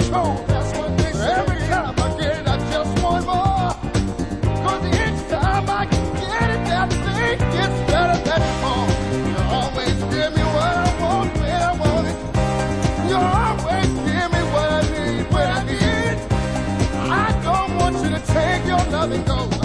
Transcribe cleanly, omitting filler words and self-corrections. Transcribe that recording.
control. That's what they say. Every time I get it, I just want more. 'Cause each time I get it, that thing gets better than before. You always give me what I want when I want it. You always give me what I need when I need it. I don't want you to take your love and go.